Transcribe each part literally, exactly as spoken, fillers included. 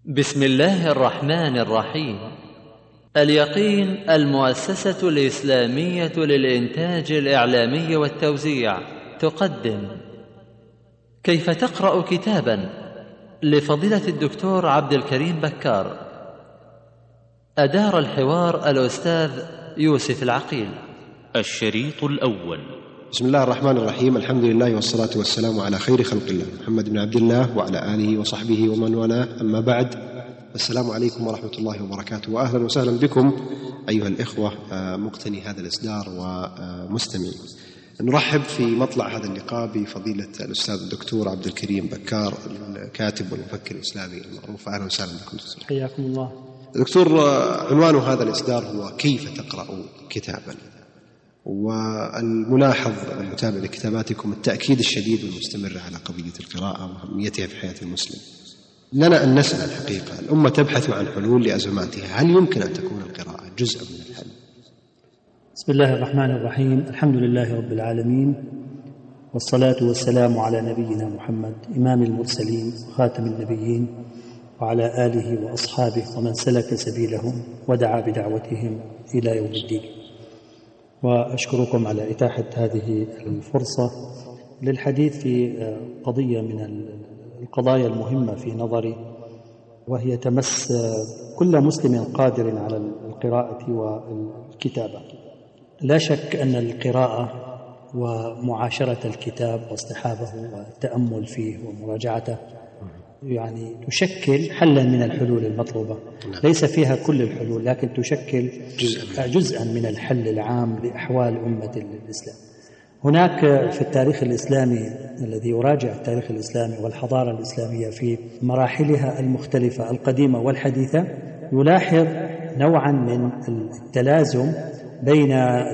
بسم الله الرحمن الرحيم. اليقين المؤسسة الإسلامية للإنتاج الإعلامي والتوزيع تقدم كيف تقرأ كتابا لفضيلة الدكتور عبد الكريم بكار. أدار الحوار الأستاذ يوسف العقيل. الشريط الأول. بسم الله الرحمن الرحيم. الحمد لله والصلاة والسلام على خير خلق الله محمد بن عبد الله وعلى آله وصحبه ومن والاه، أما بعد، السلام عليكم ورحمة الله وبركاته، وأهلا وسهلا بكم أيها الإخوة مقتني هذا الإصدار ومستمعي. نرحب في مطلع هذا اللقاء بفضيلة الأستاذ الدكتور عبد الكريم بكار، الكاتب والمفكر الإسلامي المعروف. أهلا وسهلا بكم دكتور. حياكم الله دكتور. عنوان هذا الإصدار هو كيف تقرأ كتابا، والملاحظ المتابع لكتاباتكم التأكيد الشديد والمستمر على قضية القراءة وأهميتها في حياة المسلم. لنا أن نسأل الحقيقة، الأمة تبحث عن حلول لأزماتها، هل يمكن أن تكون القراءة جزءا من الحل؟ بسم الله الرحمن الرحيم. الحمد لله رب العالمين، والصلاة والسلام على نبينا محمد إمام المرسلين وخاتم النبيين، وعلى آله وأصحابه ومن سلك سبيلهم ودعا بدعوتهم إلى يوم الدين. وأشكركم على إتاحة هذه الفرصة للحديث في قضية من القضايا المهمة في نظري، وهي تمس كل مسلم قادر على القراءة والكتابة. لا شك أن القراءة ومعاشرة الكتاب واصطحابه والتأمل فيه ومراجعته يعني تشكل حلا من الحلول المطلوبة. ليس فيها كل الحلول، لكن تشكل جزءا من الحل العام لأحوال أمة الإسلام. هناك في التاريخ الإسلامي الذي يراجع التاريخ الإسلامي والحضارة الإسلامية في مراحلها المختلفة القديمة والحديثة، يلاحظ نوعا من التلازم بين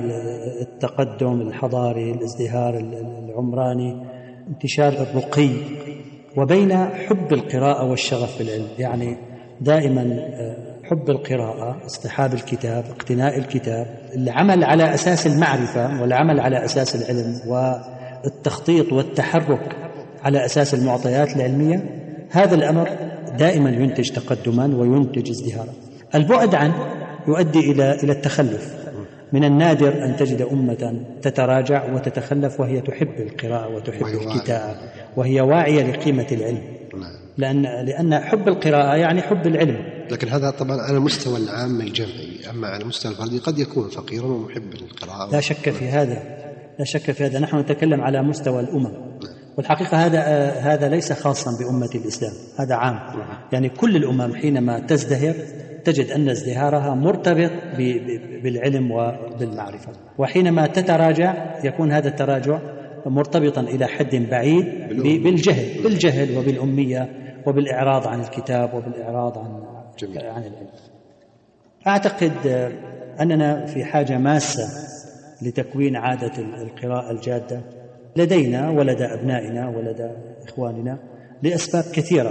التقدم الحضاري، الازدهار العمراني، انتشار الرقي، وبين حب القراءة والشغف بالعلم. يعني دائما حب القراءة، اصطحاب الكتاب، اقتناء الكتاب، العمل على أساس المعرفة والعمل على أساس العلم، والتخطيط والتحرك على أساس المعطيات العلمية، هذا الأمر دائما ينتج تقدما وينتج ازدهارا. البعد عنه يؤدي إلى إلى التخلف. من النادر أن تجد أمة تتراجع وتتخلف وهي تحب القراءة وتحب الكتاب وهي واعية لقيمة العلم، لأن لأن حب القراءة يعني حب العلم. لكن هذا طبعا على المستوى العام الجمعي، أما على المستوى الفردي قد يكون فقيرا ومحب للقراءة. لا شك في هذا، لا شك في هذا. نحن نتكلم على مستوى الأمم، والحقيقة هذا هذا ليس خاصا بأمة الإسلام، هذا عام. يعني كل الأمم حينما تزدهر تجد أن ازدهارها مرتبط بالعلم وبالمعرفة، وحينما تتراجع يكون هذا التراجع مرتبطا إلى حد بعيد بالجهل بالجهل وبالأمية وبالإعراض عن الكتاب وبالإعراض عن عن العلم. أعتقد أننا في حاجة ماسة لتكوين عادة القراءة الجادة لدينا ولدى أبنائنا ولدى إخواننا لأسباب كثيرة.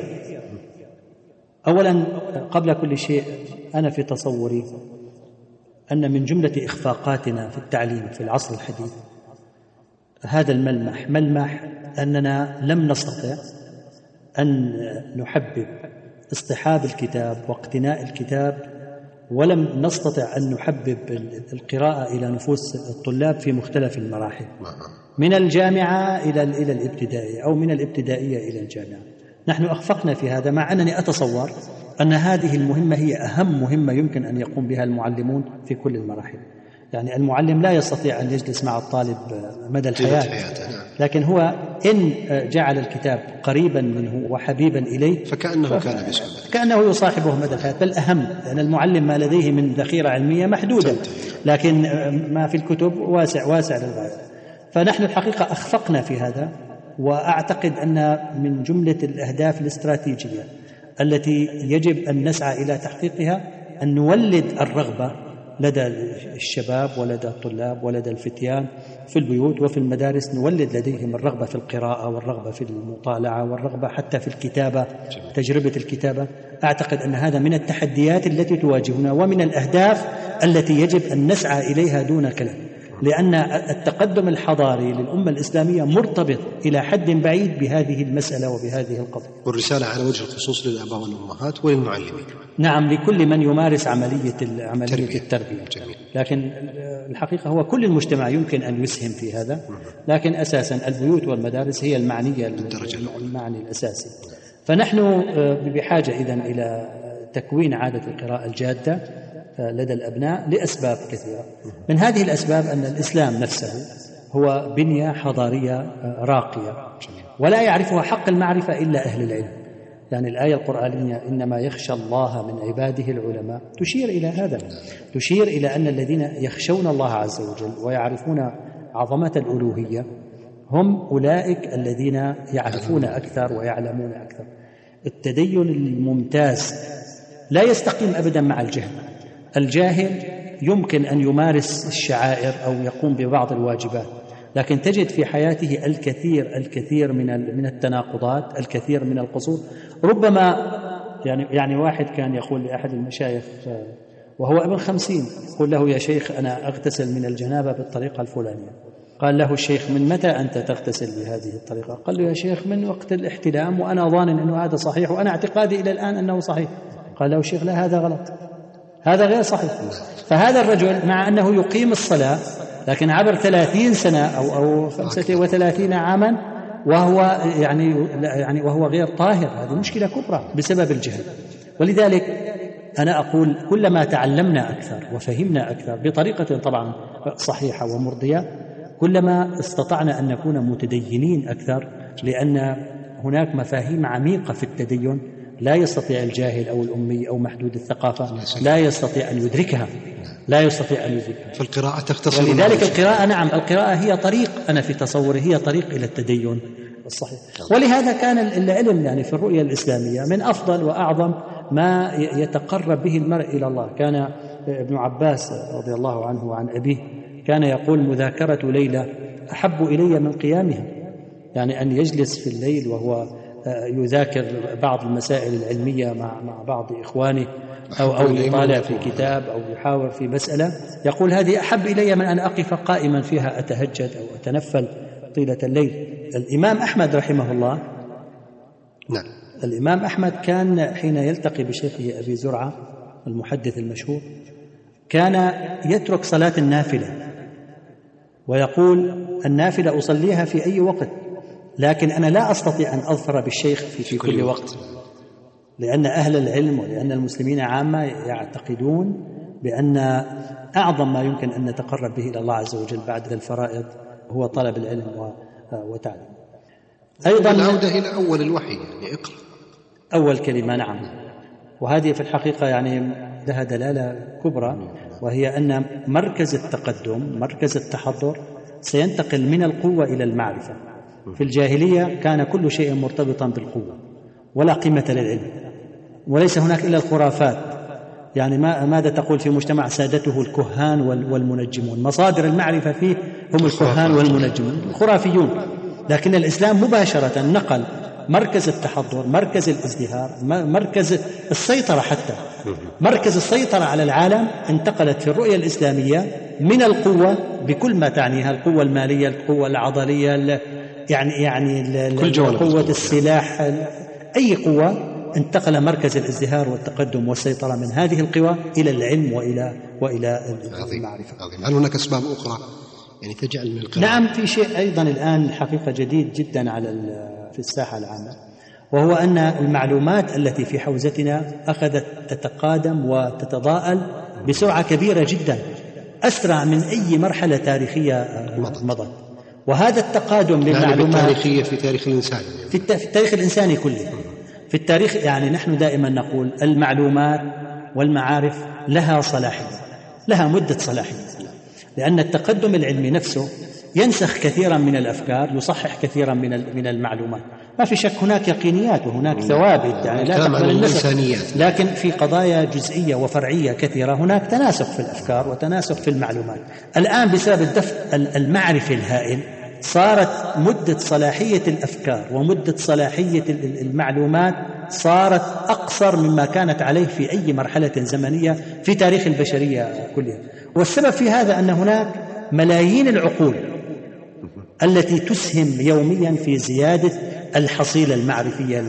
أولا، قبل كل شيء، أنا في تصوري أن من جملة إخفاقاتنا في التعليم في العصر الحديث هذا الملمح، ملمح أننا لم نستطع أن نحبب اصطحاب الكتاب واقتناء الكتاب، ولم نستطع أن نحبب القراءة إلى نفوس الطلاب في مختلف المراحل، من الجامعة إلى إلى الابتدائية أو من الابتدائية إلى الجامعة. نحن أخفقنا في هذا، مع أنني أتصور أن هذه المهمة هي أهم مهمة يمكن أن يقوم بها المعلمون في كل المراحل. يعني المعلم لا يستطيع أن يجلس مع الطالب مدى الحياة، لكن هو إن جعل الكتاب قريبا منه وحبيبا إليه فكأنه كان بسهولة، كأنه يصاحبه مدى الحياة. بل أهم، لأن المعلم ما لديه من ذخيرة علمية محدودة، لكن ما في الكتب واسع واسع للغاية. فنحن الحقيقة أخفقنا في هذا، وأعتقد أن من جملة الأهداف الاستراتيجية التي يجب أن نسعى إلى تحقيقها أن نولد الرغبة لدى الشباب ولدى الطلاب ولدى الفتيان في البيوت وفي المدارس، نولد لديهم الرغبة في القراءة والرغبة في المطالعة والرغبة حتى في الكتابة، تجربة الكتابة. أعتقد أن هذا من التحديات التي تواجهنا ومن الأهداف التي يجب أن نسعى إليها دون كلام. لأن التقدم الحضاري للأمة الإسلامية مرتبط إلى حد بعيد بهذه المسألة وبهذه القضية. والرسالة على وجه الخصوص للآباء والأمهات وللمعلمين. نعم، لكل من يمارس عملية عملية التربية. جميل. لكن الحقيقة هو كل المجتمع يمكن أن يسهم في هذا، لكن أساسا البيوت والمدارس هي المعنية المعني الأساسي. فنحن بحاجة إذن إلى تكوين عادة القراءة الجادة لدى الأبناء لأسباب كثيرة. من هذه الأسباب أن الإسلام نفسه هو بنية حضارية راقية ولا يعرفها حق المعرفة إلا أهل العلم. يعني الآية القرآنية إنما يخشى الله من عباده العلماء تشير إلى هذا، تشير إلى أن الذين يخشون الله عز وجل ويعرفون عظمة الألوهية هم أولئك الذين يعرفون أكثر ويعلمون أكثر. التدين الممتاز لا يستقيم أبدا مع الجهل. الجاهل يمكن أن يمارس الشعائر أو يقوم ببعض الواجبات، لكن تجد في حياته الكثير الكثير من من التناقضات، الكثير من القصور. ربما يعني يعني واحد كان يقول لأحد المشايخ وهو ابن خمسين، يقول له يا شيخ أنا أغتسل من الجنابة بالطريقة الفلانية. قال له الشيخ من متى أنت تغتسل بهذه الطريقة؟ قال له يا شيخ من وقت الاحتلام وأنا ظان أنه هذا صحيح وأنا اعتقادي إلى الآن أنه صحيح. قال له الشيخ لا، هذا غلط، هذا غير صحيح. فهذا الرجل مع أنه يقيم الصلاة لكن عبر ثلاثين سنة أو أو خمسة وثلاثين عاما وهو يعني يعني وهو غير طاهر. هذه مشكلة كبرى بسبب الجهل. ولذلك أنا أقول كلما تعلمنا أكثر وفهمنا أكثر بطريقة طبعا صحيحة ومرضية كلما استطعنا أن نكون متدينين أكثر، لأن هناك مفاهيم عميقة في التدين لا يستطيع الجاهل أو الأمي أو محدود الثقافة لا يستطيع أن يدركها لا يستطيع أن يدركها. فالقراءة تختصر. ولذلك القراءة نعم القراءة هي طريق، أنا في تصوري هي طريق إلى التدين الصحيح. ولهذا كان العلم يعني في الرؤية الإسلامية من أفضل وأعظم ما يتقرب به المرء إلى الله. كان ابن عباس رضي الله عنه وعن أبيه كان يقول مذاكرة ليلة أحب إلي من قيامها، يعني أن يجلس في الليل وهو يذاكر بعض المسائل العلمية مع مع بعض إخوانه أو أو يطالع في كتاب أو يحاور في مسألة، يقول هذه أحب إلي من أن أقف قائما فيها أتهجد أو أتنفل طيلة الليل. الإمام أحمد رحمه الله نعم الإمام أحمد كان حين يلتقي بشيخه أبي زرعة المحدث المشهور كان يترك صلاة النافلة ويقول النافلة أصليها في أي وقت، لكن أنا لا أستطيع أن أظفر بالشيخ في, في كل وقت، لأن أهل العلم ولأن المسلمين عامة يعتقدون بأن أعظم ما يمكن أن نتقرب به إلى الله عز وجل بعد الفرائض هو طلب العلم وتعليم. أيضا العودة إلى أول الوحي، يعني اقرأ أول كلمة. نعم، وهذه في الحقيقة يعني لها دلالة كبرى، وهي أن مركز التقدم مركز التحضر سينتقل من القوة إلى المعرفة. في الجاهلية كان كل شيء مرتبطا بالقوة ولا قيمة للعلم، وليس هناك إلا الخرافات. يعني ما ماذا تقول في مجتمع سادته الكهان والمنجمون؟ مصادر المعرفة فيه هم الكهان والمنجمون الخرافيون. لكن الإسلام مباشرة نقل مركز التحضر، مركز الازدهار، مركز السيطرة، حتى مركز السيطرة على العالم انتقلت في الرؤية الإسلامية من القوة بكل ما تعنيها، القوة المالية، القوة العضلية، يعني يعني قوة السلاح، أي قوة، انتقل مركز الازدهار والتقدم والسيطرة من هذه القوى إلى العلم وإلى وإلى المعرفة. عظيم. هل هناك أسباب أخرى يعني تجعل من القراءة؟ نعم، في شيء أيضا الآن حقيقة جديد جدا على في الساحة العامة، وهو أن المعلومات التي في حوزتنا أخذت تتقادم وتتضاءل بسرعة كبيرة جدا، أسرع من أي مرحلة تاريخية مضت. وهذا التقادم للمعلومات التاريخية في تاريخ الإنسان، في التاريخ الإنساني كله، في التاريخ، يعني نحن دائما نقول المعلومات والمعارف لها صلاحية، لها مدة صلاحية، لأن التقدم العلمي نفسه ينسخ كثيرا من الأفكار، يصحح كثيرا من من المعلومات. ما في شك هناك يقينيات وهناك ثوابت يعني لا تقبل النسخ، لكن في قضايا جزئية وفرعية كثيرة هناك تناسق في الأفكار وتناسق في المعلومات. الآن بسبب الدفع المعرفي الهائل صارت مدة صلاحية الأفكار ومدة صلاحية المعلومات صارت أقصر مما كانت عليه في أي مرحلة زمنية في تاريخ البشرية كلها. والسبب في هذا أن هناك ملايين العقول التي تسهم يوميا في زيادة الحصيلة المعرفية.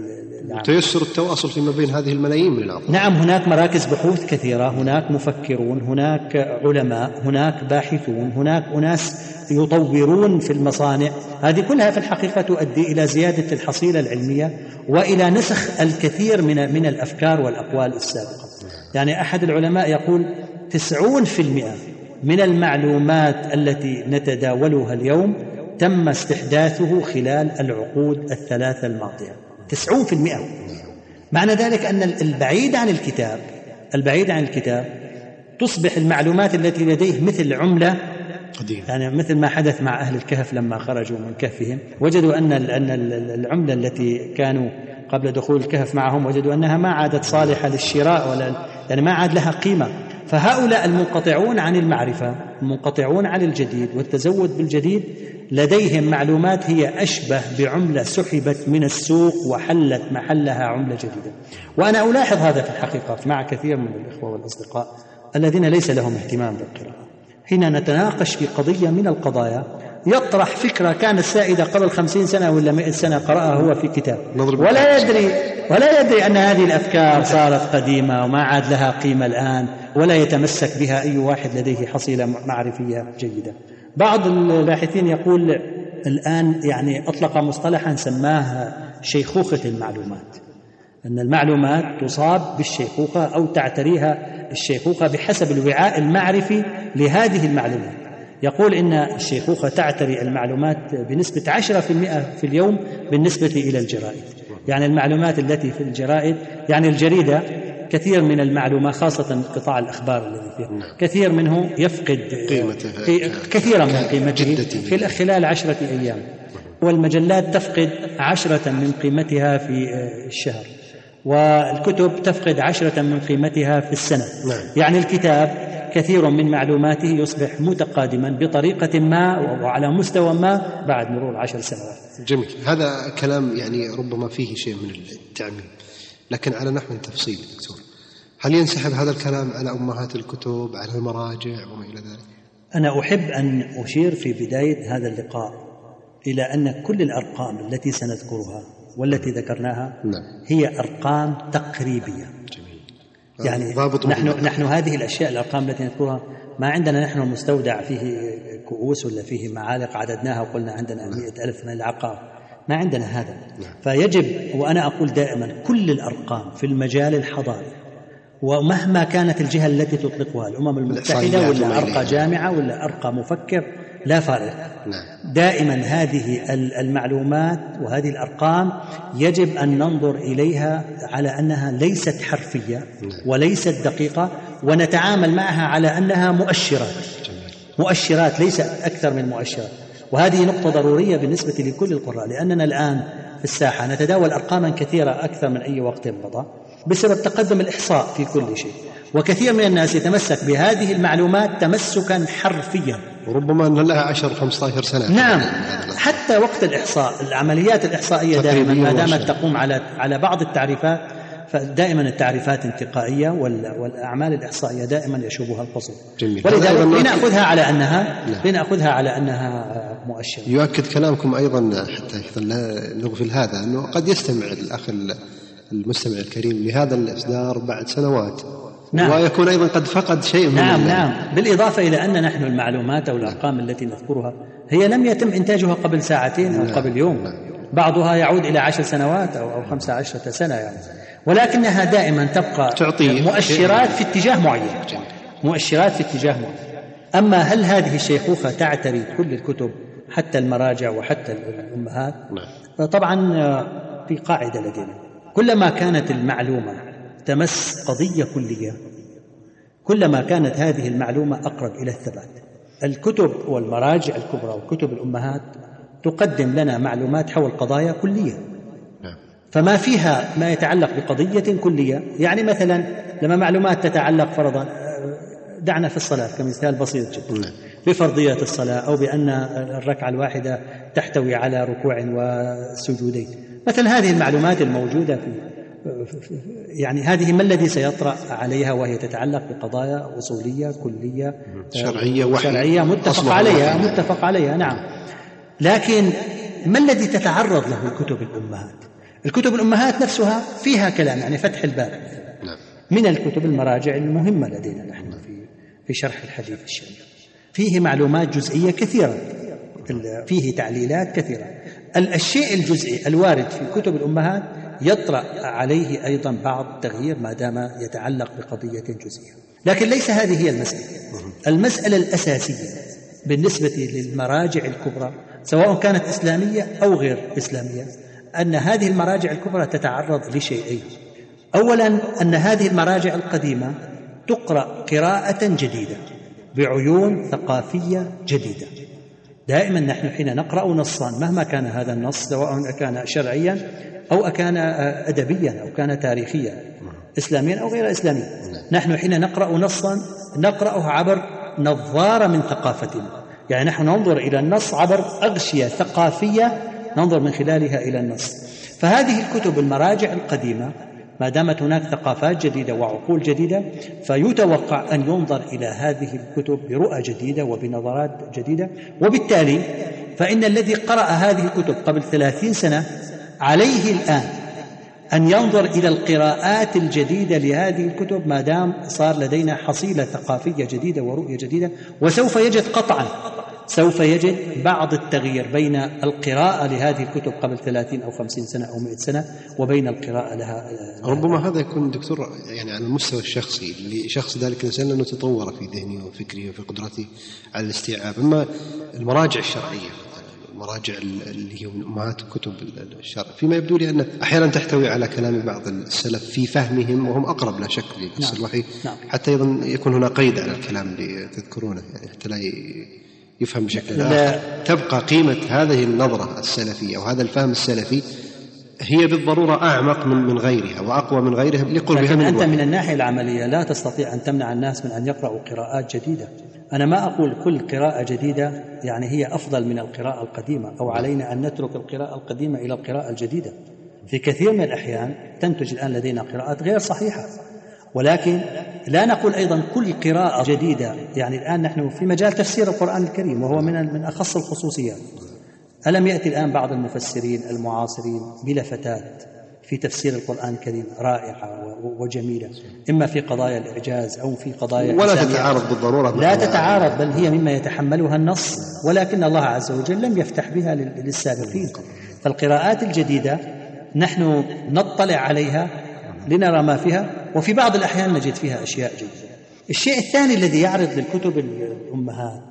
تيسر التواصل فيما بين هذه الملايين من العقول. نعم، هناك مراكز بحوث كثيرة، هناك مفكرون، هناك علماء، هناك باحثون، هناك أناس يطورون في المصانع. هذه كلها في الحقيقة تؤدي إلى زيادة الحصيلة العلمية وإلى نسخ الكثير من من الأفكار والأقوال السابقة. يعني أحد العلماء يقول تسعون في المئة من المعلومات التي نتداولها اليوم تم استحداثه خلال العقود الثلاثة الماضية. تسعون في المئة. معنى ذلك أن البعيد عن الكتاب البعيد عن الكتاب تصبح المعلومات التي لديه مثل عملة قديمة. يعني مثل ما حدث مع أهل الكهف لما خرجوا من كهفهم، وجدوا أن أن العملة التي كانوا قبل دخول الكهف معهم وجدوا أنها ما عادت صالحة للشراء ولا يعني ما عاد لها قيمة. فهؤلاء المنقطعون عن المعرفة، المنقطعون عن الجديد والتزود بالجديد، لديهم معلومات هي أشبه بعملة سحبت من السوق وحلت محلها عملة جديدة. وأنا ألاحظ هذا في الحقيقة مع كثير من الإخوة والأصدقاء الذين ليس لهم اهتمام بالقراءة. حين نتناقش في قضية من القضايا يطرح فكرة كانت سائدة قبل خمسين سنة ولا مئة سنة قرأها هو في كتاب، ولا يدري ولا يدري أن هذه الأفكار صارت قديمة وما عاد لها قيمة الآن، ولا يتمسك بها أي واحد لديه حصيلة معرفية جيدة. بعض الباحثين يقول الآن يعني أطلق مصطلحا سماه شيخوخة المعلومات، أن المعلومات تصاب بالشيخوخة أو تعتريها الشيخوخة بحسب الوعاء المعرفي لهذه المعلومات. يقول إن الشيخوخة تعتري المعلومات بنسبة عشرة في المئة في اليوم بالنسبة إلى الجرائد. يعني المعلومات التي في الجرائد، يعني الجريدة كثير من المعلومات خاصة قطاع الأخبار الذي فيه كثير منه يفقد كثيرا من قيمته في خلال عشرة أيام، والمجلات تفقد عشرة من قيمتها في الشهر، والكتب تفقد عشرة من قيمتها في السنة. يعني الكتاب كثير من معلوماته يصبح متقادما بطريقة ما وعلى مستوى ما بعد مرور عشر سنوات. جميل، هذا كلام يعني ربما فيه شيء من التعميم، لكن على نحو تفصيلي دكتور، هل ينسحب هذا الكلام على أمهات الكتب، على المراجع وما إلى ذلك؟ أنا أحب أن أشير في بداية هذا اللقاء إلى أن كل الأرقام التي سنذكرها والتي ذكرناها نعم. هي أرقام تقريبية. جميل. يعني نحن, نحن هذه الأشياء الأرقام التي نذكرها ما عندنا نحن مستودع فيه كؤوس ولا فيه معالق عددناها وقلنا عندنا نعم. مئة ألف من العقار، ما عندنا هذا نعم. فيجب، وأنا أقول دائما كل الأرقام في المجال الحضاري ومهما كانت الجهة التي تطلقها الأمم المتحدة ولا أرقى جامعة ولا أرقى مفكر لا فارق نعم. دائما هذه المعلومات وهذه الأرقام يجب أن ننظر إليها على أنها ليست حرفية نعم. وليست دقيقة، ونتعامل معها على أنها مؤشرات مؤشرات ليس أكثر من مؤشرات. وهذه نقطة ضرورية بالنسبة لكل القراء، لأننا الآن في الساحة نتداول أرقاما كثيرة أكثر من أي وقت مضى بسبب تقدم الإحصاء في كل شيء، وكثير من الناس يتمسك بهذه المعلومات تمسكا حرفيا، وربما أن لها عشر خمسة عشر سنة. نعم، حتى وقت الإحصاء العمليات الإحصائية دائما ما دامت تقوم على على بعض التعريفات، فدائما التعريفات انتقائية والأعمال الإحصائية دائما يشوبها القصور. ولذلك لنأخذها على أنها لنأخذها على أنها مؤشر. يؤكد كلامكم أيضا حتى لا نغفل هذا أنه قد يستمع الأخ المستمع الكريم لهذا الإصدار بعد سنوات نعم. ويكون أيضا قد فقد شيء من نعم نعم بالإضافة إلى أن نحن المعلومات أو الأرقام التي نذكرها هي لم يتم إنتاجها قبل ساعتين أو نعم. قبل يوم نعم. بعضها يعود إلى عشر سنوات أو, أو خمسة عشرة سنة يعني. ولكنها دائما تبقى مؤشرات في اتجاه معين مؤشرات في اتجاه معين. أما هل هذه الشيخوخة تعتري كل الكتب حتى المراجع وحتى الأمهات؟ نعم. طبعا في قاعدة لدينا، كلما كانت المعلومة تمس قضية كلية كلما كانت هذه المعلومة أقرب إلى الثبات. الكتب والمراجع الكبرى وكتب الأمهات تقدم لنا معلومات حول قضايا كلية فما فيها ما يتعلق بقضية كلية. يعني مثلا لما معلومات تتعلق فرضا دعنا في الصلاة كمثال بسيط جدا بفرضية الصلاة أو بأن الركعة الواحدة تحتوي على ركوع وسجودين، مثل هذه المعلومات الموجودة في يعني هذه ما الذي سيطرأ عليها وهي تتعلق بقضايا أصولية كلية شرعية, شرعية متفق عليها متفق عليها نعم. لكن ما الذي تتعرض له الكتب الأمهات؟ الكتب الأمهات نفسها فيها كلام، يعني فتح الباب من الكتب المراجع المهمة لدينا نحن في في شرح الحديث الشريف، فيه معلومات جزئية كثيرة، فيه تعليلات كثيرة. الشيء الجزئي الوارد في كتب الأمهات يطرأ عليه أيضا بعض التغيير ما دام يتعلق بقضية جزئية، لكن ليس هذه هي المسألة. المسألة الأساسية بالنسبة للمراجع الكبرى سواء كانت إسلامية أو غير إسلامية أن هذه المراجع الكبرى تتعرض لشيئين. أولا أن هذه المراجع القديمة تقرأ قراءة جديدة بعيون ثقافية جديدة. دائما نحن حين نقرأ نصا مهما كان هذا النص سواء كان شرعيا أو كان أدبيا أو كان تاريخيا إسلاميا أو غير إسلامي، نحن حين نقرأ نصا نقرأه عبر نظارة من ثقافتنا، يعني نحن ننظر إلى النص عبر أغشية ثقافية ننظر من خلالها إلى النص. فهذه الكتب المراجع القديمة ما دامت هناك ثقافات جديدة وعقول جديدة فيتوقع أن ينظر إلى هذه الكتب برؤى جديدة وبنظرات جديدة، وبالتالي فإن الذي قرأ هذه الكتب قبل ثلاثين سنة عليه الآن أن ينظر إلى القراءات الجديدة لهذه الكتب ما دام صار لدينا حصيلة ثقافية جديدة ورؤية جديدة، وسوف يجد قطعا سوف يجد بعض التغيير بين القراءة لهذه الكتب قبل ثلاثين أو خمسين سنة أو مئة سنة وبين القراءة لها. ربما هذا يكون دكتور يعني على المستوى الشخصي لشخص ذلك الإنسان أنه تطور في ذهنه وفكره وفي قدرته على الاستيعاب. أما المراجع الشرعية المراجع اللي هي أمهات كتب الشرع فيما يبدو لي أن أحيانا تحتوي على كلام بعض السلف في فهمهم وهم أقرب لا شك لنص نعم. الوحي نعم. حتى أيضا يكون هنا قيد على الكلام اللي تذكرونه يعني حتى لا يفهم بشكل آخر. تبقى قيمة هذه النظرة السلفية وهذا الفهم السلفي هي بالضرورة أعمق من من غيرها وأقوى من غيرها لقربها. لكن أنت من الناحية العملية لا تستطيع أن تمنع الناس من أن يقرأوا قراءات جديدة. أنا ما أقول كل قراءة جديدة يعني هي أفضل من القراءة القديمة أو علينا أن نترك القراءة القديمة إلى القراءة الجديدة. في كثير من الأحيان تنتج الآن لدينا قراءات غير صحيحة، ولكن لا نقول أيضا كل قراءة جديدة. يعني الآن نحن في مجال تفسير القرآن الكريم وهو من من أخص الخصوصيات. ألم يأتي الآن بعض المفسرين المعاصرين بلفتات في تفسير القرآن الكريم رائعة وجميلة، إما في قضايا الإعجاز أو في قضايا ولا تتعارض بالضرورة، لا تتعارض، بل هي مما يتحملها النص، ولكن الله عز وجل لم يفتح بها للسابقين. فالقراءات الجديدة نحن نطلع عليها لنرى ما فيها، وفي بعض الأحيان نجد فيها أشياء جديدة. الشيء الثاني الذي يعرض للكتب الأمهات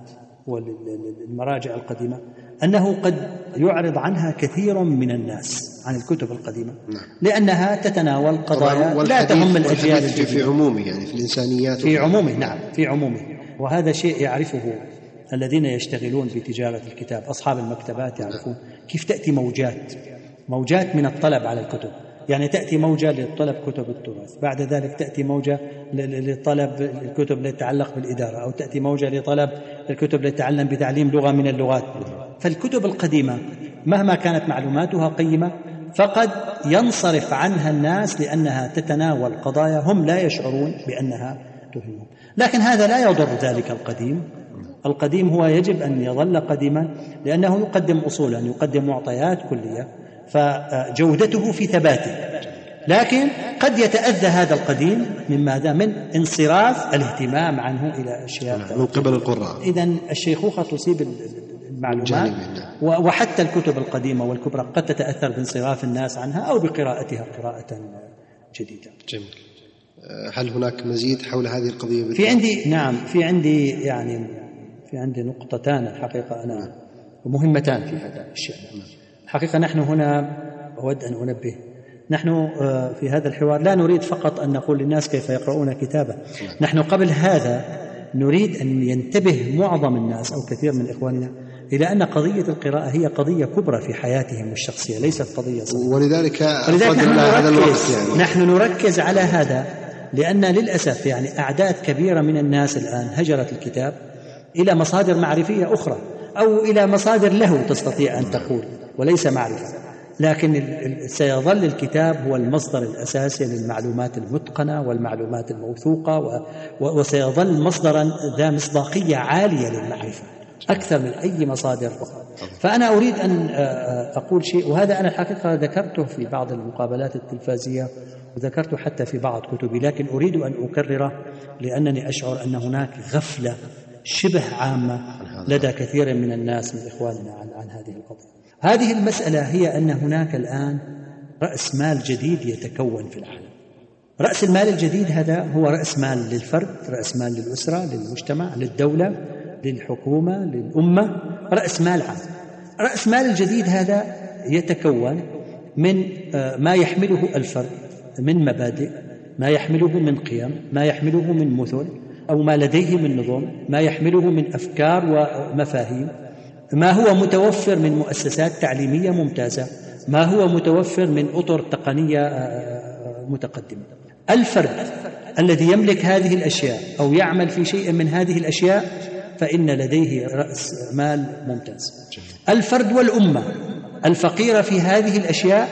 والمراجع القديمة أنه قد يعرض عنها كثير من الناس عن الكتب القديمة لأنها تتناول قضايا لا تهم الأجيال الجديدة في عمومه، يعني في الإنسانيات في عمومه. نعم في عمومه، وهذا شيء يعرفه الذين يشتغلون بتجارة الكتاب. أصحاب المكتبات يعرفون كيف تأتي موجات موجات من الطلب على الكتب. يعني تأتي موجة لطلب كتب التراث، بعد ذلك تأتي موجة لطلب الكتب التي تتعلق بالإدارة، أو تأتي موجة لطلب الكتب التي تتعلم بتعليم لغة من اللغات. فالكتب القديمة مهما كانت معلوماتها قيمة فقد ينصرف عنها الناس لأنها تتناول قضايا هم لا يشعرون بأنها تهمهم. لكن هذا لا يضر ذلك القديم. القديم هو يجب أن يظل قديما لأنه يقدم أصولا، يقدم معطيات كلية، فجودته في ثباته. لكن قد يتأذى هذا القديم من ماذا؟ من انصراف الاهتمام عنه إلى أشياء من قبل القراء. إذن الشيخوخة تصيب المعلومات، وحتى الكتب القديمة والكبرى قد تتأثر بانصراف الناس عنها أو بقراءتها قراءة جديدة. جميل. هل هناك مزيد حول هذه القضية؟ في عندي نعم في عندي يعني في عندي نقطتان الحقيقة أنا ومهمتان في هذا الشيء. حقيقة نحن هنا أود أن أنبه، نحن في هذا الحوار لا نريد فقط أن نقول للناس كيف يقرؤون كتابة. نحن قبل هذا نريد أن ينتبه معظم الناس أو كثير من إخواننا إلى أن قضية القراءة هي قضية كبرى في حياتهم الشخصية، ليست قضية صغيرة. ولذلك, ولذلك نحن, هذا الوقت يعني. نحن نركز على هذا، لأن للأسف يعني أعداد كبيرة من الناس الآن هجرت الكتاب إلى مصادر معرفية أخرى أو إلى مصادر له تستطيع أن تقول وليس معرفة. لكن سيظل الكتاب هو المصدر الأساسي للمعلومات المتقنة والمعلومات الموثوقة، وسيظل مصدرا ذا مصداقية عالية للمعرفة أكثر من أي مصادر أخرى. فأنا أريد أن أقول شيء، وهذا أنا الحقيقة ذكرته في بعض المقابلات التلفزية وذكرته حتى في بعض كتبي، لكن أريد أن أكرره لأنني أشعر أن هناك غفلة شبه عامة لدى كثير من الناس من إخواننا عن, عن هذه القضية. هذه المسألة هي أن هناك الآن رأس مال جديد يتكون في العالم. رأس المال الجديد هذا هو رأس مال للفرد، رأس مال للأسرة، للمجتمع، للدولة، للحكومة، للأمة، رأس مال عام. رأس مال الجديد هذا يتكون من ما يحمله الفرد من مبادئ، ما يحمله من قيم، ما يحمله من مثل أو ما لديه من نظم، ما يحمله من أفكار ومفاهيم، ما هو متوفر من مؤسسات تعليمية ممتازة، ما هو متوفر من أطر تقنية متقدمة. الفرد الذي يملك هذه الأشياء أو يعمل في شيء من هذه الأشياء فإن لديه رأس مال ممتاز. الفرد والأمة الفقيرة في هذه الأشياء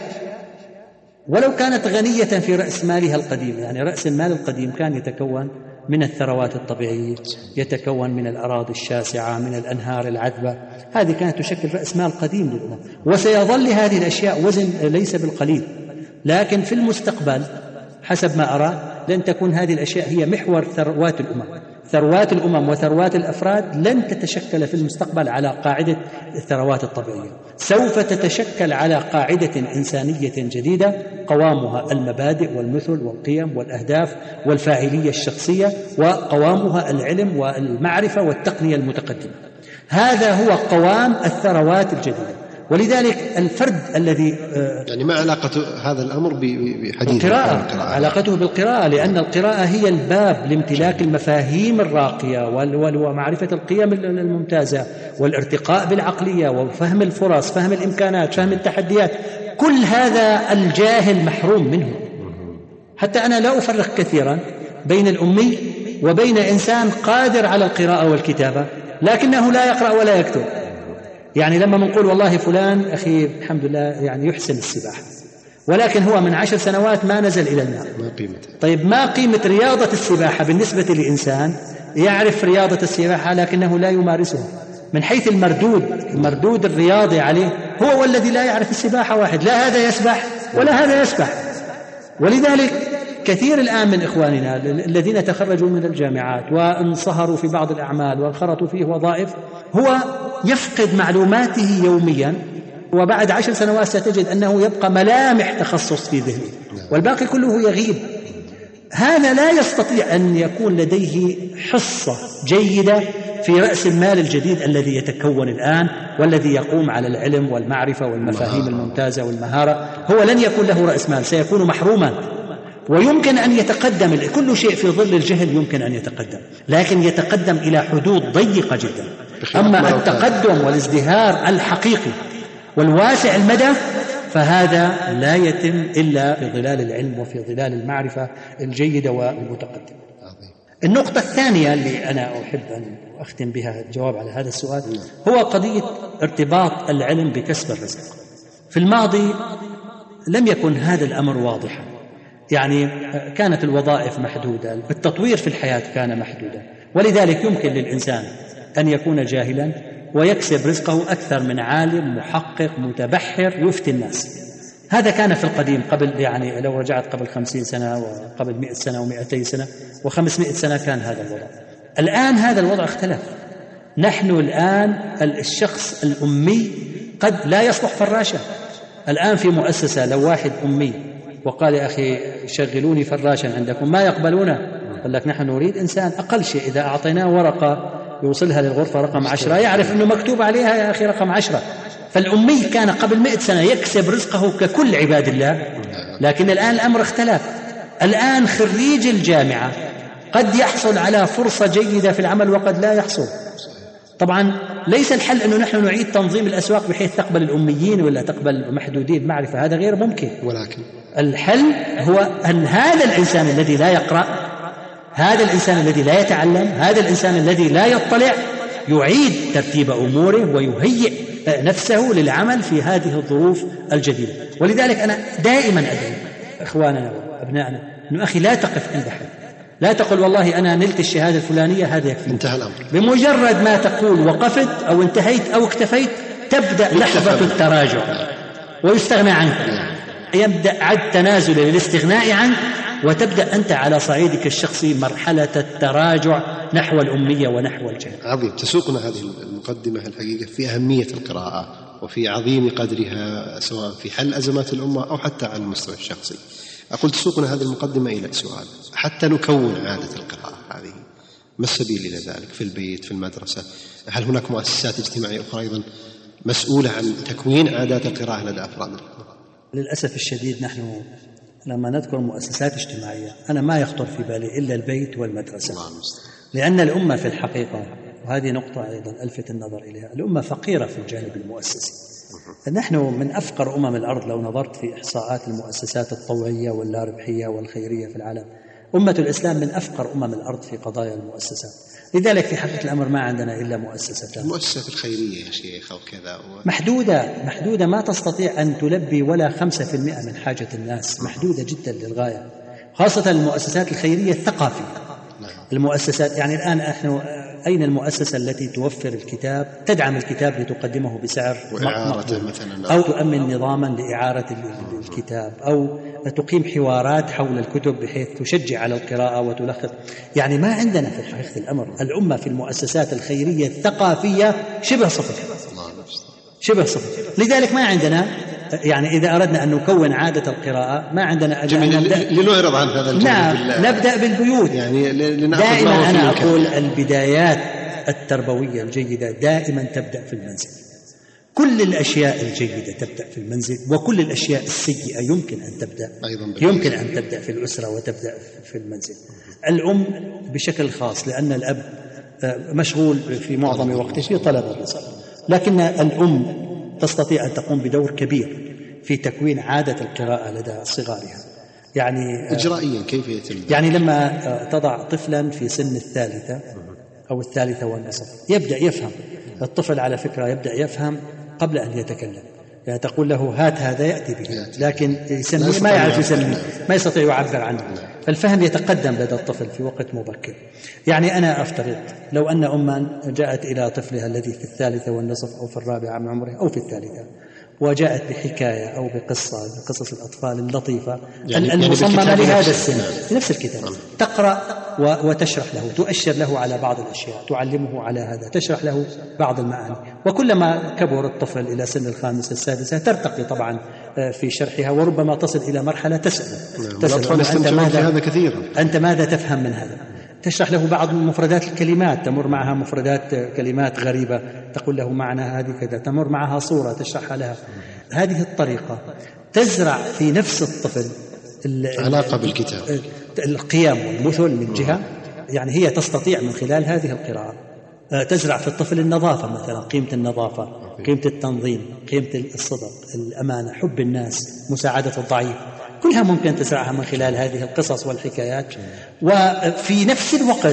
ولو كانت غنية في رأس مالها القديم، يعني رأس المال القديم كان يتكون من الثروات الطبيعية، يتكون من الأراضي الشاسعة، من الأنهار العذبة، هذه كانت تشكل رأس مال قديم للأمم، وسيظل هذه الأشياء وزن ليس بالقليل. لكن في المستقبل حسب ما أرى لن تكون هذه الأشياء هي محور ثروات الأمم. ثروات الأمم وثروات الأفراد لن تتشكل في المستقبل على قاعدة الثروات الطبيعية، سوف تتشكل على قاعدة إنسانية جديدة قوامها المبادئ والمثل والقيم والأهداف والفاعلية الشخصية، وقوامها العلم والمعرفة والتقنية المتقدمة. هذا هو قوام الثروات الجديدة. ولذلك الفرد الذي يعني ما علاقة هذا الأمر بحديث القراءة؟ علاقته بالقراءة، لأن القراءة هي الباب لامتلاك المفاهيم الراقية ومعرفة القيم الممتازة والارتقاء بالعقلية وفهم الفرص، فهم الإمكانات، فهم التحديات. كل هذا الجاهل محروم منه. حتى أنا لا أفرق كثيرا بين الأمي وبين إنسان قادر على القراءة والكتابة لكنه لا يقرأ ولا يكتب. يعني لما نقول والله فلان أخي الحمد لله يعني يحسن السباحة، ولكن هو من عشر سنوات ما نزل إلى الماء، ما قيمته؟ طيب ما قيمة رياضة السباحة بالنسبة لإنسان يعرف رياضة السباحة لكنه لا يمارسها؟ من حيث المردود، المردود الرياضي عليه هو والذي لا يعرف السباحة واحد، لا هذا يسبح ولا هذا يسبح. ولذلك كثير الآن من إخواننا الذين تخرجوا من الجامعات وانصهروا في بعض الأعمال وانخرطوا فيه وظائف، هو يفقد معلوماته يوميا، وبعد عشر سنوات ستجد أنه يبقى ملامح تخصص في ذهنه والباقي كله يغيب. هذا لا يستطيع أن يكون لديه حصة جيدة في رأس المال الجديد الذي يتكون الآن والذي يقوم على العلم والمعرفة والمفاهيم الممتازة والمهارة. هو لن يكون له رأس مال، سيكون محروما. ويمكن أن يتقدم، كل شيء في ظل الجهل يمكن أن يتقدم، لكن يتقدم إلى حدود ضيقة جدا. أما التقدم والازدهار الحقيقي والواسع المدى فهذا لا يتم إلا في ظلال العلم وفي ظلال المعرفة الجيدة والمتقدمة. النقطة الثانية اللي أنا أحب أن أختم بها الجواب على هذا السؤال هو قضية ارتباط العلم بكسب الرزق. في الماضي لم يكن هذا الأمر واضحا، يعني كانت الوظائف محدودة، التطوير في الحياة كان محدودا، ولذلك يمكن للإنسان أن يكون جاهلا ويكسب رزقه أكثر من عالم محقق متبحر يفتي الناس. هذا كان في القديم قبل، يعني لو رجعت قبل خمسين سنة وقبل مئة سنة ومئتي سنة وخمسمائة سنة كان هذا الوضع. الآن هذا الوضع اختلف. نحن الآن الشخص الأمي قد لا يصلح فراشا. الآن في مؤسسة لو واحد أمي وقال يا أخي شغلوني فراشا عندكم ما يقبلونه، قال لك نحن نريد إنسان أقل شيء إذا أعطيناه ورقة يوصلها للغرفة رقم عشرة يعرف أنه مكتوب عليها يا أخي رقم عشرة. فالأمي كان قبل مئة سنة يكسب رزقه ككل عباد الله، لكن الآن الأمر اختلف. الآن خريج الجامعة قد يحصل على فرصة جيدة في العمل وقد لا يحصل. طبعا ليس الحل أنه نحن نعيد تنظيم الأسواق بحيث تقبل الأميين ولا تقبل محدودي المعرفة، هذا غير ممكن. ولكن الحل هو أن هذا الإنسان الذي لا يقرأ، هذا الإنسان الذي لا يتعلم، هذا الإنسان الذي لا يطلع يعيد ترتيب أموره ويهيئ نفسه للعمل في هذه الظروف الجديدة. ولذلك أنا دائما أدعو إخواننا وأبنائنا أنه أخي لا تقف عند حد، لا تقل والله أنا نلت الشهادة الفلانية هذا يكفي، انتهى الأمر. بمجرد ما تقول وقفت أو انتهيت أو اكتفيت تبدأ لحظة التراجع ويستغنى عنك، يبدأ عد تنازل للاستغناء عنك، وتبدأ أنت على صعيدك الشخصي مرحلة التراجع نحو الأمية ونحو الجهل. عظيم. تسوقنا هذه المقدمة الحقيقة في أهمية القراءة وفي عظيم قدرها سواء في حل أزمات الأمة أو حتى على المستوى الشخصي. أقول تسوقنا هذه المقدمة إلى سؤال: حتى نكون عادة القراءة هذه ما السبيل إلى ذلك؟ في البيت، في المدرسة، هل هناك مؤسسات اجتماعية أخرى أيضا مسؤولة عن تكوين عادات القراءة لدى أفراد؟ للأسف الشديد نحن لما نذكر مؤسسات اجتماعية أنا ما يخطر في بالي إلا البيت والمدرسة، لأن الأمة في الحقيقة، وهذه نقطة أيضا ألفت النظر إليها، الأمة فقيرة في الجانب المؤسسي. نحن من أفقر أمم الأرض لو نظرت في إحصاءات المؤسسات الطوعية واللاربحية والخيرية في العالم. أمة الإسلام من أفقر أمم الأرض في قضايا المؤسسات، لذلك في حقيقة الأمر ما عندنا إلا مؤسستان. المؤسسات الخيرية يا شيخ أو كذا و... محدودة محدودة ما تستطيع أن تلبي ولا خمسة في المئة من حاجة الناس، محدودة جدا للغاية، خاصة المؤسسات الخيرية الثقافية. المؤسسات يعني الآن نحن أين المؤسسة التي توفر الكتاب، تدعم الكتاب لتقدمه بسعر مقبول، أو تؤمن نظاما لإعارة الكتاب، أو تقيم حوارات حول الكتب بحيث تشجع على القراءة وتلخص. يعني ما عندنا في حقيقة الأمر الأمة في المؤسسات الخيرية الثقافية شبه صفر، شبه صفر. لذلك ما عندنا، يعني إذا أردنا أن نكون عادة القراءة ما عندنا لنعرض عن هذا الجانب. نعم، نبدأ بالبيوت. يعني دائما أنا أقول البدايات التربوية الجيدة دائما تبدأ في المنزل. كل الأشياء الجيدة تبدأ في المنزل، وكل الأشياء السيئة يمكن أن تبدأ يمكن أن تبدأ في الأسرة وتبدأ في المنزل. الأم بشكل خاص، لأن الأب مشغول في معظم وقته في طلب الرزق، لكن الأم تستطيع أن تقوم بدور كبير في تكوين عادة القراءة لدى صغارها. يعني إجرائيا كيف يتم؟ يعني لما تضع طفلا في سن الثالثة أو الثالثة والنصف يبدأ يفهم. الطفل على فكرة يبدأ يفهم قبل أن يتكلم، يعني تقول له هات هذا يأتي به، لكن يسميه ما يعرف يسميه، ما يستطيع يعبر عنه. فالفهم يتقدم لدى الطفل في وقت مبكر. يعني أنا أفترض لو أن أما جاءت إلى طفلها الذي في الثالثة والنصف أو في الرابعة من عمره أو في الثالثة، وجاءت بحكاية أو بقصة من قصص الأطفال اللطيفة يعني المصممة يعني لهذا السن في نفس الكتاب، تقرأ وتشرح له، تؤشر له على بعض الأشياء، تعلمه على هذا، تشرح له بعض المعاني. وكلما كبر الطفل إلى سن الخامسة السادسة ترتقي طبعا في شرحها، وربما تصل إلى مرحلة تسأل تسأل أنت ماذا, هذا كثيرا. أنت ماذا تفهم من هذا؟ تشرح له بعض مفردات الكلمات، تمر معها مفردات كلمات غريبة تقول له معنى هذه كذا، تمر معها صورة تشرحها لها. هذه الطريقة تزرع في نفس الطفل علاقة بالكتاب، القيم والمثل من جهة، يعني هي تستطيع من خلال هذه القراءة تزرع في الطفل النظافة مثلا، قيمة النظافة، قيمة التنظيم، قيمة الصدق، الأمانة، حب الناس، مساعدة الضعيف، كلها ممكن تزرعها من خلال هذه القصص والحكايات. وفي نفس الوقت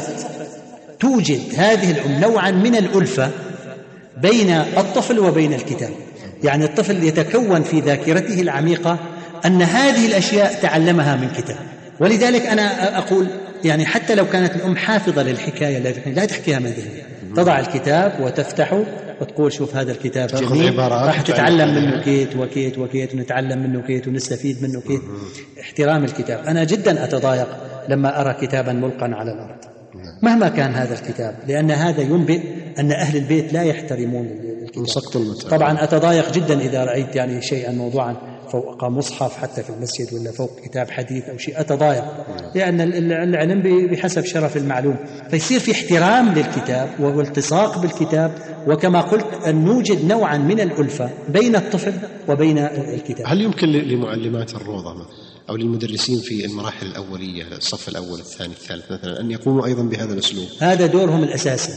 توجد هذه الأم نوعا من الألفة بين الطفل وبين الكتاب. يعني الطفل يتكون في ذاكرته العميقة أن هذه الأشياء تعلمها من كتاب. ولذلك أنا أقول يعني حتى لو كانت الأم حافظة للحكاية لا تحكيها من ذهنها، تضع الكتاب وتفتحه وتقول شوف هذا الكتاب جميل، راح تتعلم منه كيت وكيت وكيت، ونتعلم منه كيت ونستفيد منه كيت. احترام الكتاب. أنا جدا أتضايق لما أرى كتابا ملقا على الأرض مهما كان هذا الكتاب، لأن هذا ينبئ أن أهل البيت لا يحترمون الكتاب. طبعا أتضايق جدا إذا رأيت يعني شيئا موضوعا فوق مصحف حتى في المسجد ولا فوق كتاب حديث أو شيء، أتضايق، لأن العلم بحسب شرف المعلوم. فيصير في احترام للكتاب والتصاق بالكتاب، وكما قلت أن نوجد نوعا من الألفة بين الطفل وبين الكتاب. هل يمكن لمعلمات الروضة أو للمدرسين في المراحل الأولية، الصف الأول الثاني الثالث مثلا، أن يقوموا أيضا بهذا الأسلوب؟ هذا دورهم الأساسي.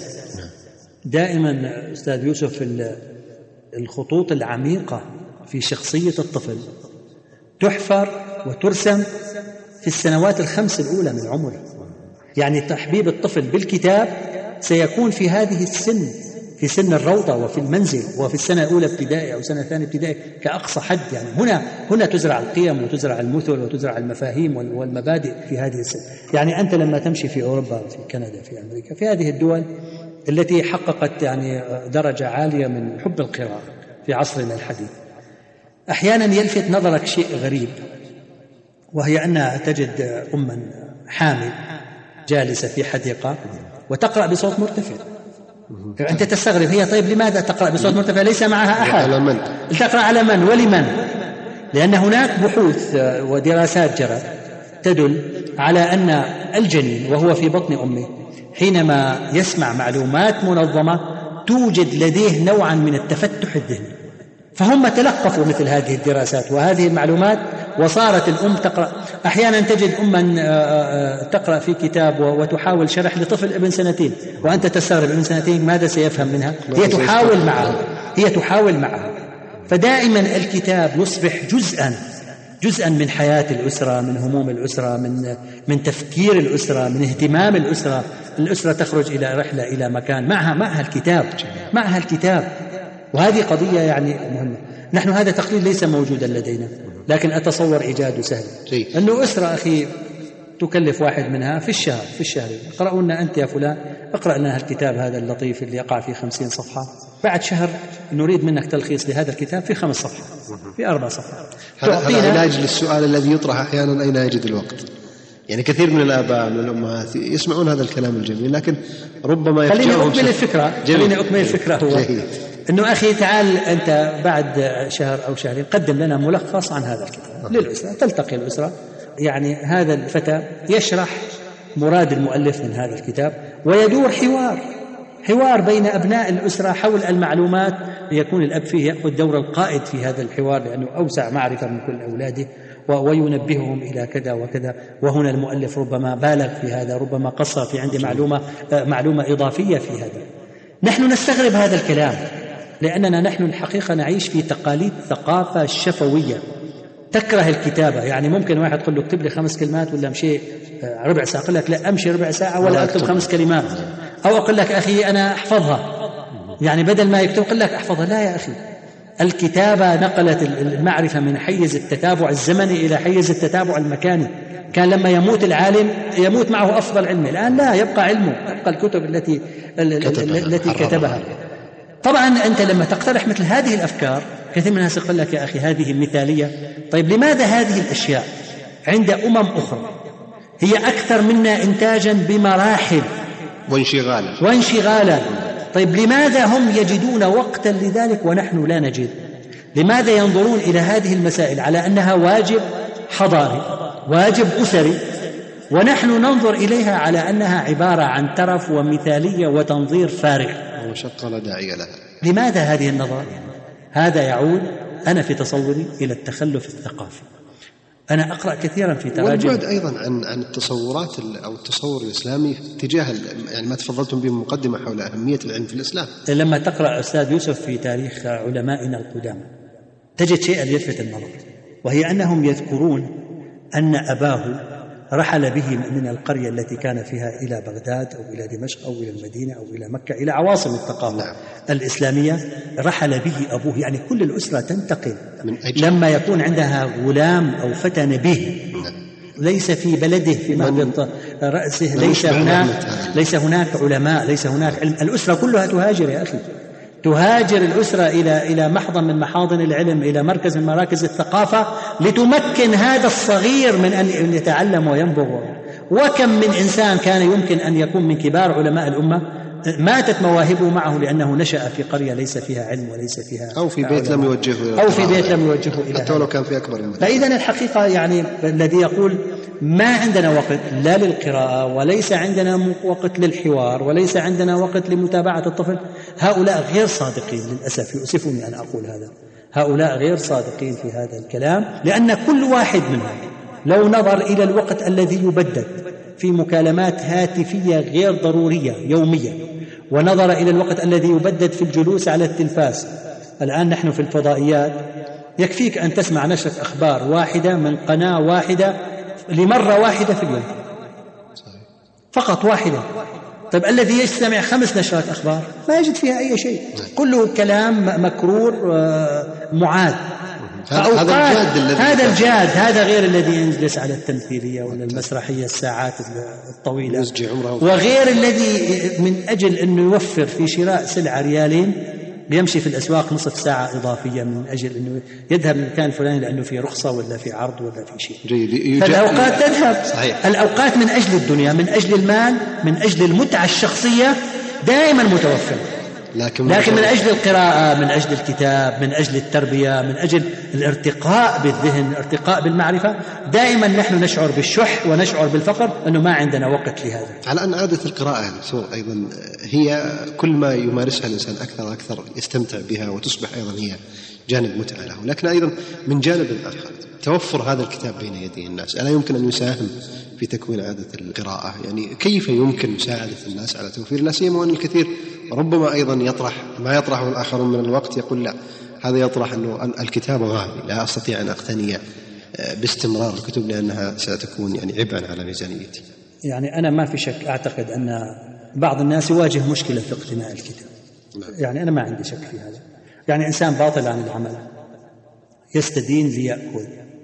دائما أستاذ يوسف الخطوط العميقة في شخصية الطفل تحفر وترسم في السنوات الخمس الأولى من عمره. يعني تحبيب الطفل بالكتاب سيكون في هذه السن في سن الروضة وفي المنزل وفي السنة الأولى ابتدائي أو سنة ثانية ابتدائي كأقصى حد. يعني هنا هنا تزرع القيم وتزرع المثل وتزرع المفاهيم والمبادئ في هذه السنة. يعني أنت لما تمشي في أوروبا في كندا في أمريكا في هذه الدول التي حققت يعني درجة عالية من حب القراءة في عصرنا الحديث، أحيانا يلفت نظرك شيء غريب، وهي أن تجد أما حامل جالسة في حديقة وتقرأ بصوت مرتفع. أنت تستغرب هي طيب لماذا تقرأ بصوت مرتفع ليس معها أحد؟ على من؟ تقرأ على من ولمن؟ لأن هناك بحوث ودراسات جرت تدل على أن الجنين وهو في بطن أمه حينما يسمع معلومات منظمة توجد لديه نوعا من التفتح الذهني، فهم تلقفوا مثل هذه الدراسات وهذه المعلومات وصارت الأم تقرأ. أحيانا تجد أما تقرأ في كتاب وتحاول شرح لطفل ابن سنتين وأنت تستغرب ابن سنتين ماذا سيفهم منها؟ هي تحاول معه هي تحاول معه فدائما الكتاب يصبح جزءا جزءا من حياة الأسرة، من هموم الأسرة، من من تفكير الأسرة، من اهتمام الأسرة. الأسرة تخرج إلى رحلة إلى مكان معها معها الكتاب معها الكتاب وهذه قضية يعني مهمة. نحن هذا تقليد ليس موجودا لدينا، لكن أتصور إيجاده سهل. أنه أسرة أخي تكلف واحد منها في الشهر في الشهر اقرأوا لنا أنت يا فلان اقرأ لنا الكتاب هذا اللطيف اللي يقع في خمسين صفحة، بعد شهر نريد منك تلخيص لهذا الكتاب في خمس صفحات في أربع صفحات. هذا علاج للسؤال الذي يطرح أحيانا أين يجد الوقت. يعني كثير من الآباء من الأمهات يسمعون هذا الكلام الجميل لكن ربما خليني أكمل الفكرة خليني أكمل الفكرة هو جيد. أنه أخي تعال أنت بعد شهر أو شهرين قدم لنا ملخص عن هذا الكتاب للأسرة. تلتقي الأسرة، يعني هذا الفتى يشرح مراد المؤلف من هذا الكتاب ويدور حوار حوار بين أبناء الأسرة حول المعلومات. يكون الأب فيه يأخذ دور القائد في هذا الحوار لأنه أوسع معرفة من كل أولاده وينبههم إلى كذا وكذا. وهنا المؤلف ربما بالغ في هذا، ربما قصر في عنده معلومة معلومة إضافية في هذا. نحن نستغرب هذا الكلام لأننا نحن الحقيقة نعيش في تقاليد ثقافة شفوية تكره الكتابة. يعني ممكن واحد يقول له اكتب لي خمس كلمات ولا امشي ربع ساعة، أقول لك لا أمشي ربع ساعة ولا أكتب خمس كلمات. أو أقول لك أخي أنا أحفظها، يعني بدل ما يكتب أقول لك أحفظها. لا يا أخي، الكتابة نقلت المعرفة من حيز التتابع الزمني إلى حيز التتابع المكاني. كان لما يموت العالم يموت معه أفضل علم، الآن لا، يبقى علمه، يبقى الكتب التي التي كتبها. طبعا أنت لما تقترح مثل هذه الأفكار كثير من الناس يقول لك يا أخي هذه مثالية. طيب لماذا هذه الأشياء عند أمم أخرى هي أكثر منا إنتاجا بمراحل وانشغالا وانشغالا طيب لماذا هم يجدون وقتا لذلك ونحن لا نجد؟ لماذا ينظرون إلى هذه المسائل على أنها واجب حضاري، واجب أسري، ونحن ننظر إليها على أنها عبارة عن ترف ومثالية وتنظير فارغ ومشقة لا داعي لها؟ لماذا هذه النظر؟ هذا يعود أنا في تصوري إلى التخلف الثقافي. أنا أقرأ كثيرا في تراجم والبعد أيضا عن عن التصورات أو التصور الإسلامي تجاه يعني ما تفضلتم به مقدمة حول أهمية العلم في الإسلام. لما تقرأ أستاذ يوسف في تاريخ علمائنا القدامى تجد شيئا يلفت النظر، وهي أنهم يذكرون أن أباه رحل به من القرية التي كان فيها إلى بغداد أو إلى دمشق أو إلى المدينة أو إلى مكة، إلى عواصم الثقافة نعم. الإسلامية. رحل به أبوه، يعني كل الأسرة تنتقل لما يكون عندها غلام أو فتى نبيه نعم. ليس في بلده في مهبط رأسه، ليس هناك ليس هناك علماء، ليس هناك علم. الأسرة كلها تهاجر يا أخي، تهاجر الأسرة إلى إلى محضن من محاضن العلم، إلى مركز من مراكز الثقافة، لتمكن هذا الصغير من أن يتعلم وينبغ. وكم من إنسان كان يمكن أن يكون من كبار علماء الأمة ماتت مواهبه معه لأنه نشأ في قرية ليس فيها علم وليس فيها أو في بيت لم يوجهه أو في بيت لم يوجهه إلى حتى لو كان في أكبر المدن. فإذا الحقيقة يعني الذي يقول ما عندنا وقت لا للقراءة وليس عندنا وقت للحوار وليس عندنا وقت لمتابعة الطفل، هؤلاء غير صادقين للأسف. يؤسفني أن أقول هذا، هؤلاء غير صادقين في هذا الكلام، لأن كل واحد منهم لو نظر إلى الوقت الذي يبدد في مكالمات هاتفية غير ضرورية يوميا، ونظر إلى الوقت الذي يبدد في الجلوس على التلفاز. الآن نحن في الفضائيات يكفيك أن تسمع نشرة أخبار واحدة من قناة واحدة لمرة واحدة في اليوم، فقط واحدة. طيب الذي يستمع خمس نشرات أخبار ما يجد فيها أي شيء، كله كلام مكرور معاد. هذا الجاد الذي هذا الجاد هذا غير الذي يجلس على التمثيلية ولا المسرحية الساعات الطويلة، وغير الذي من أجل أنه يوفر في شراء سلعة ريالين بيمشي في الأسواق نصف ساعة إضافية من أجل أنه يذهب للمكان الفلاني لأنه في رخصة ولا في عرض ولا في شيء. جيد. فالأوقات تذهب. صحيح. الأوقات من أجل الدنيا، من أجل المال، من أجل المتعة الشخصية دائما متوفرة، لكن, لكن من أجل القراءة، من أجل الكتاب، من أجل التربية، من أجل الارتقاء بالذهن، الارتقاء بالمعرفة، دائما نحن نشعر بالشح ونشعر بالفقر أنه ما عندنا وقت لهذا. على أن عادة القراءة أيضا هي كل ما يمارسها الإنسان أكثر أكثر يستمتع بها وتصبح أيضا هي جانب متعة له. لكن أيضا من جانب آخر توفر هذا الكتاب بين يدي الناس ألا يمكن أن يساهم في تكوين عادة القراءة؟ يعني كيف يمكن مساعدة الناس على توفير، لا سيما وأن الكثير ربما أيضا يطرح ما يطرحه الآخرون من الوقت، يقول لا هذا يطرح أنه الكتاب غالي لا أستطيع أن أقتني باستمرار الكتب لأنها ستكون يعني عبئا على ميزانيتي. يعني أنا ما في شك أعتقد أن بعض الناس يواجه مشكلة في اقتناء الكتاب. يعني أنا ما عندي شك في هذا. يعني إنسان باطل عن العمل يستدين ليأكل،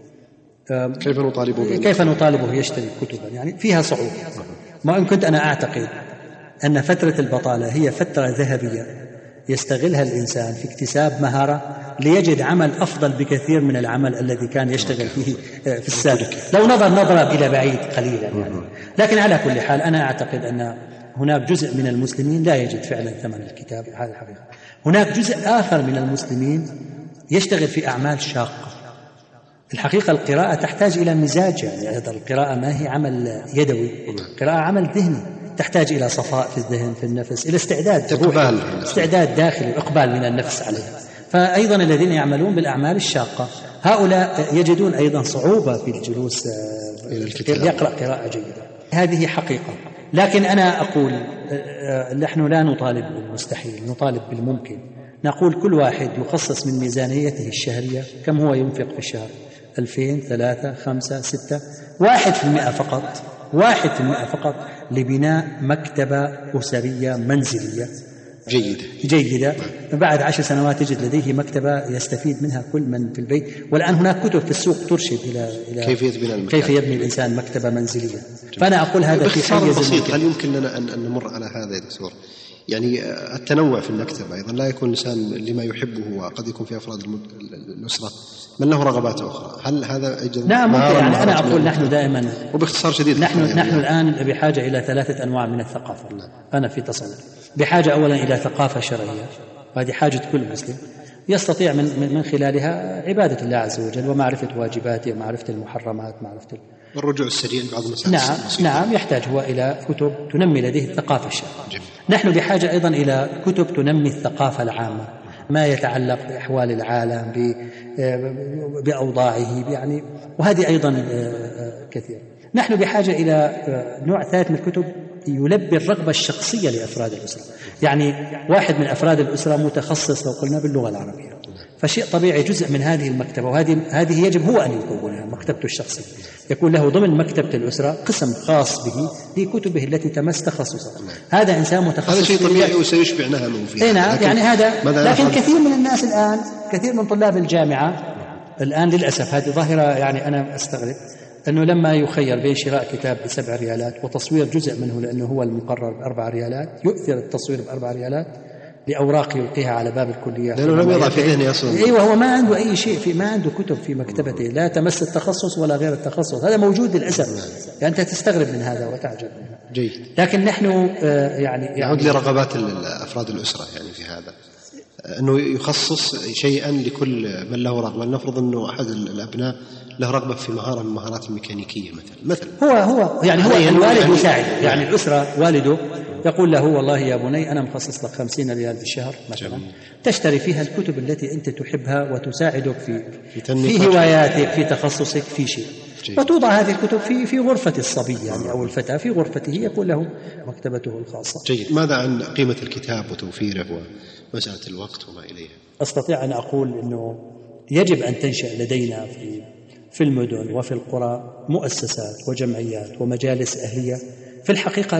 كيف نطالبه كيف نطالبه يشتري كتبا؟ يعني فيها صعوبة. ما إن كنت أنا أعتقد أن فترة البطالة هي فترة ذهبية يستغلها الإنسان في اكتساب مهارة ليجد عمل أفضل بكثير من العمل الذي كان يشتغل فيه في السابق، لو نظر نظرة إلى بعيد قليلا يعني. لكن على كل حال أنا أعتقد أن هناك جزء من المسلمين لا يجد فعلا ثمن الكتاب، هذا الحقيقة. هناك جزء آخر من المسلمين يشتغل في أعمال شاقة. الحقيقة القراءة تحتاج إلى مزاج، يعني هذا القراءة ما هي عمل يدوي، القراءة عمل ذهني، تحتاج إلى صفاء في الذهن في النفس، إلى استعداد إقبال استعداد داخلي وإقبال من النفس عليها. فأيضا الذين يعملون بالأعمال الشاقة هؤلاء يجدون أيضا صعوبة في الجلوس يقرأ قراءة جيدة. هذه حقيقة. لكن أنا أقول نحن لا نطالب بالمستحيل، نطالب بالممكن. نقول كل واحد يخصص من ميزانيته الشهرية كم هو ينفق في الشهر، ألفين، ثلاثة، خمسة، ستة، واحد في المئة فقط، واحد في المئة فقط لبناء مكتبة أسرية منزلية جيدة جيدة. بعد عشر سنوات تجد لديه مكتبة يستفيد منها كل من في البيت. والآن هناك كتب في السوق ترشد إلى إلى كيف يبني كيف يبني الإنسان مكتبة منزلية. فأنا أقول هذا في حيز بسيط. هل يمكن لنا أن نمر على هذا يا دكتور؟ يعني التنوع في المكتبة أيضا، لا يكون الإنسان لما يحبه، وقد يكون في أفراد الأسرة من له رغبات أخرى. هل هذا أيضا؟ نعم ممكن. يعني أنا أقول نحن دائما وباختصار شديد نحن نحن يعني الآن بحاجة إلى ثلاثة أنواع من الثقافة. أنا في تصور بحاجة أولا إلى ثقافة شرعية، وهذه حاجة كل مسلم يستطيع من من خلالها عبادة الله عز وجل ومعرفة واجباته ومعرفة المحرمات، معرفة الرجوع السريع لبعض المسائل. نعم نعم يحتاج هو إلى كتب تنمي لديه الثقافة الشرعية. نحن بحاجة أيضا إلى كتب تنمي الثقافة العامة، ما يتعلق بأحوال العالم بأوضاعه يعني، وهذه أيضا كثير. نحن بحاجة إلى نوع ثالث من الكتب يلبي الرغبة الشخصية لأفراد الأسرة. يعني واحد من أفراد الأسرة متخصص لو قلنا باللغة العربية، فشيء طبيعي جزء من هذه المكتبة، وهذه هذه يجب هو أن يكونها مكتبته الشخصية، يكون له ضمن مكتبة الأسرة قسم خاص به لكتبه التي تمس تخصصه. هذا إنسان متخصص، هذا شيء طبيعي وسيشبع نهمه فيه. نعم يعني هذا. لكن كثير من الناس الآن، كثير من طلاب الجامعة الآن للأسف، هذه ظاهرة يعني أنا أستغرب، أنه لما يخير بين شراء كتاب بسبع ريالات وتصوير جزء منه لأنه هو المقرر بأربع ريالات، يؤثر التصوير بأربع ريالات لأوراق يلقيها على باب الكلية لأنه لم يضع في ذهنه أصلا. أيوة، هو ما عنده أي شيء، في ما عنده كتب في مكتبته لا تمس التخصص ولا غير التخصص. هذا موجود للأسف، يعني أنت تستغرب من هذا وتعجب منه. جيد. لكن نحن آه يعني يعود يعني لرغبات أفراد الأسرة يعني في هذا، أنه يخصص شيئا لكل من له رغبة. نفرض أنه أحد الأبناء له رغبة في مهارة من مهارات الميكانيكية مثلا مثلا هو هو يعني هو الوالد يساعد، يعني الأسرة والده يقول له والله يا بني أنا مخصص لك خمسين ريال في الشهر مثلا، جميل. تشتري فيها الكتب التي أنت تحبها وتساعدك في في هواياتك، في تخصصك، في شيء، جيد. وتوضع هذه الكتب في في غرفة الصبي يعني أو الفتاة، في غرفته يكون له مكتبته الخاصة. جيد. ماذا عن قيمة الكتاب وتوفيره ومسألة الوقت وما إليها؟ أستطيع أن أقول أنه يجب أن تنشأ لدينا في في المدن وفي القرى مؤسسات وجمعيات ومجالس أهلية في الحقيقة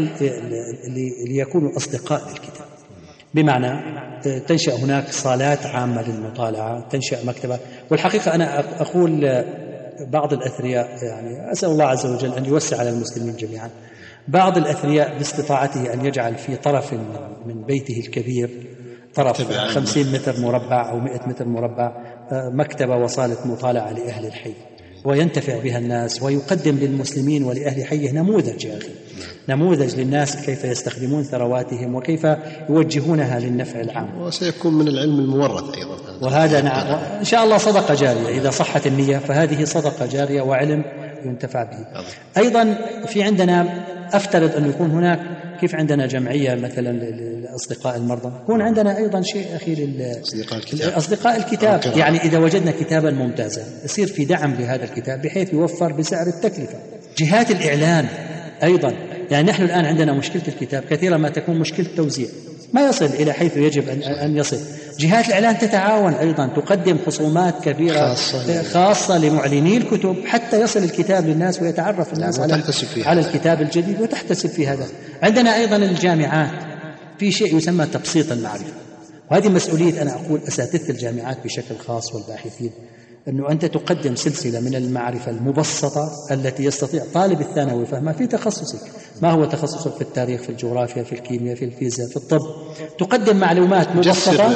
ليكونوا أصدقاء للكتاب، بمعنى تنشأ هناك صالات عامة للمطالعة، تنشأ مكتبة. والحقيقة أنا أقول بعض الأثرياء، يعني أسأل الله عز وجل أن يوسع على المسلمين جميعا، بعض الأثرياء باستطاعته أن يجعل في طرف من بيته الكبير، طرف خمسين متر مربع أو مئة متر مربع، مكتبة وصالة مطالعة لأهل الحي، وينتفع بها الناس، ويقدم للمسلمين ولأهل حيه نموذج يا أخي، نموذج للناس كيف يستخدمون ثرواتهم وكيف يوجهونها للنفع العام. وسيكون من العلم المورث أيضا، وهذا نعم إن شاء الله صدقة جارية إذا صحت النية، فهذه صدقة جارية وعلم ينتفع به. أيضا في عندنا، أفترض أن يكون هناك، كيف عندنا جمعية مثلا لأصدقاء المرضى، يكون عندنا أيضا شيء أخي لأصدقاء الكتاب, أصدقاء الكتاب. يعني إذا وجدنا كتابا ممتازا يصير في دعم لهذا الكتاب بحيث يوفر بسعر التكلفة. جهات الإعلام أيضا، يعني نحن الآن عندنا مشكلة الكتاب كثيرا ما تكون مشكلة توزيع، ما يصل إلى حيث يجب أن يصل. جهات الإعلان تتعاون أيضا، تقدم خصومات كبيرة خاصة, خاصة لمعلني الكتب حتى يصل الكتاب للناس ويتعرف الناس على, على الكتاب الجديد وتحتسب في هذا. عندنا أيضا الجامعات في شيء يسمى تبسيط المعرفة، وهذه مسؤولية أنا أقول أساتذة الجامعات بشكل خاص والباحثين، أنه أنت تقدم سلسلة من المعرفة المبسطة التي يستطيع طالب الثانوي فهمها في تخصصك. ما هو تخصصك؟ في التاريخ، في الجغرافيا، في الكيمياء، في الفيزياء، في الطب. تقدم معلومات مبسطة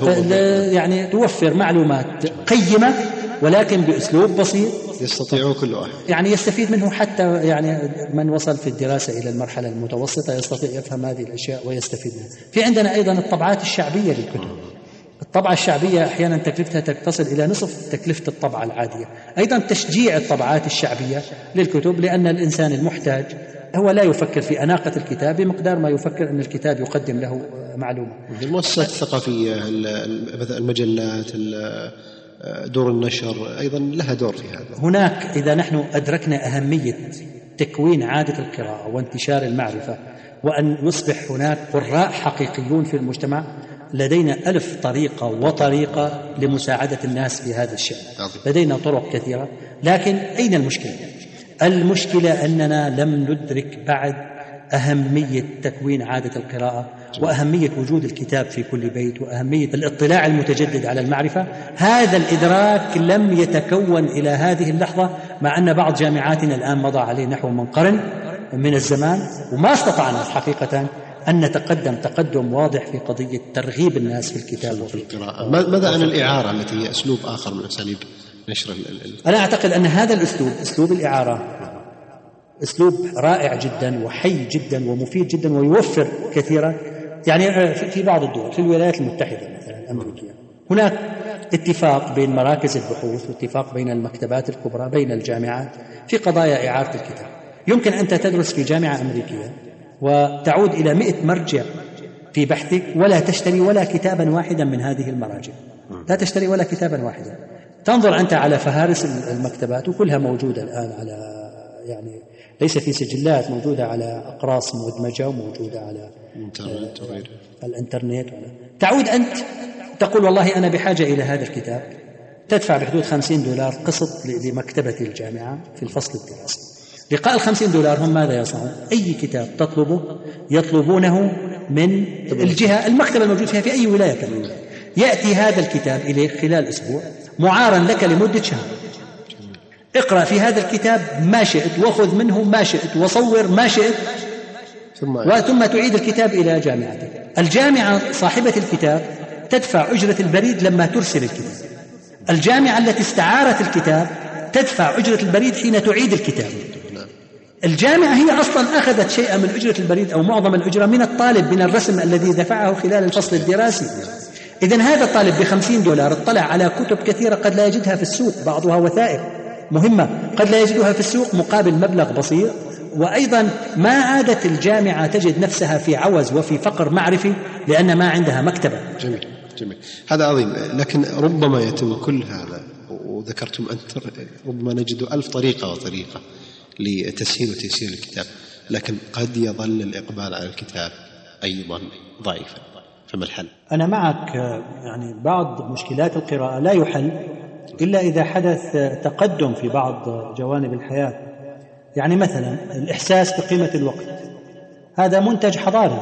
يعني توفر معلومات قيمة ولكن بأسلوب بسيط يستطيعه كل واحد، يعني يستفيد منه حتى يعني من وصل في الدراسة إلى المرحلة المتوسطة يستطيع يفهم هذه الأشياء ويستفيد منها. في عندنا أيضا الطبعات الشعبية للكتب. الطبعة الشعبية أحيانا تكلفتها تصل إلى نصف تكلفة الطبعة العادية. أيضا تشجيع الطبعات الشعبية للكتب، لأن الإنسان المحتاج هو لا يفكر في أناقة الكتاب بمقدار ما يفكر أن الكتاب يقدم له معلومة. المؤسسات الثقافية، المجلات، دور النشر أيضا لها دور في هذا. هناك إذا نحن أدركنا أهمية تكوين عادة القراءة وانتشار المعرفة وأن يصبح هناك قراء حقيقيون في المجتمع، لدينا ألف طريقة وطريقة لمساعدة الناس في هذا الشأن. لدينا طرق كثيرة، لكن أين المشكلة؟ المشكلة أننا لم ندرك بعد أهمية تكوين عادة القراءة وأهمية وجود الكتاب في كل بيت وأهمية الاطلاع المتجدد على المعرفة. هذا الإدراك لم يتكون إلى هذه اللحظة، مع أن بعض جامعاتنا الآن مضى عليه نحو من قرن من الزمان، وما استطعنا حقيقة أن نتقدم تقدم واضح في قضية ترغيب الناس في الكتاب وفي القراءة. ماذا عن الإعارة التي هي أسلوب آخر من أساليب نشر ال... أنا أعتقد أن هذا الأسلوب، أسلوب الإعارة، أسلوب رائع جدا وحي جدا ومفيد جدا ويوفر كثيرا. يعني في بعض الدول، في الولايات المتحدة مثلا الأمريكية، هناك اتفاق بين مراكز البحوث واتفاق بين المكتبات الكبرى بين الجامعات في قضايا إعارة الكتاب. يمكن أنت تدرس في جامعة أمريكية وتعود إلى مئة مرجع في بحثك ولا تشتري ولا كتابا واحدا من هذه المراجع، لا تشتري ولا كتابا واحدا. تنظر أنت على فهارس المكتبات وكلها موجودة الآن على، يعني ليس في سجلات، موجودة على أقراص مدمجة وموجودة على الانترنت وغيره. الانترنت تعود أنت تقول والله أنا بحاجة إلى هذا الكتاب، تدفع بحدود خمسين دولار قسط لمكتبة الجامعة في الفصل الدراسي. لقاء الخمسين دولار هم ماذا يصنعون؟ أي كتاب تطلبه يطلبونه من الجهة المكتبة الموجود فيها في أي ولاية كمان. يأتي هذا الكتاب إليك خلال أسبوع معارا لك لمدة شهر. اقرأ في هذا الكتاب ما شئت، وخذ منه ما شئت، وصور ما شئت، ثم تعيد الكتاب إلى جامعتك. الجامعة صاحبة الكتاب تدفع أجرة البريد لما ترسل الكتاب. الجامعة التي استعارت الكتاب تدفع أجرة البريد حين تعيد الكتاب. الجامعة هي أصلا أخذت شيئا من أجرة البريد أو معظم الأجرة من الطالب من الرسم الذي دفعه خلال الفصل الدراسي. إذن هذا الطالب بخمسين دولار اطلع على كتب كثيرة قد لا يجدها في السوق، بعضها وثائق مهمة قد لا يجدها في السوق مقابل مبلغ بسيط. وأيضا ما عادت الجامعة تجد نفسها في عوز وفي فقر معرفي لأن ما عندها مكتبة. جميل جميل، هذا عظيم. لكن ربما يتم كل هذا وذكرتم أنت ربما نجد ألف طريقة وطريقة لتسهيل وتيسير الكتاب، لكن قد يظل الإقبال على الكتاب أيضا ضعيفا، فما الحل؟ أنا معك، يعني بعض مشكلات القراءة لا يحل إلا إذا حدث تقدم في بعض جوانب الحياة. يعني مثلا الإحساس بقيمة الوقت، هذا منتج حضاري.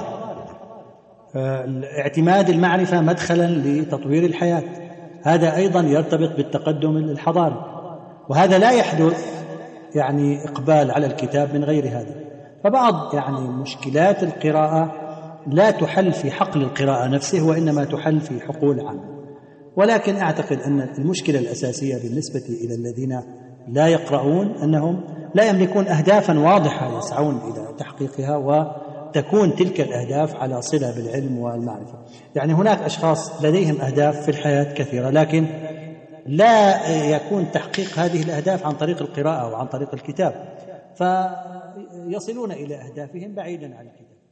اعتماد المعرفة مدخلا لتطوير الحياة، هذا أيضا يرتبط بالتقدم الحضاري، وهذا لا يحدث يعني إقبال على الكتاب من غير هذا. فبعض يعني مشكلات القراءة لا تحل في حقل القراءة نفسه، وإنما تحل في حقول عامة. ولكن أعتقد أن المشكلة الأساسية بالنسبة إلى الذين لا يقرؤون أنهم لا يملكون أهدافا واضحة يسعون إلى تحقيقها، وتكون تلك الأهداف على صلة بالعلم والمعرفة. يعني هناك أشخاص لديهم أهداف في الحياة كثيرة، لكن لا يكون تحقيق هذه الأهداف عن طريق القراءة وعن طريق الكتاب، فيصلون إلى أهدافهم بعيدا عن الكتاب.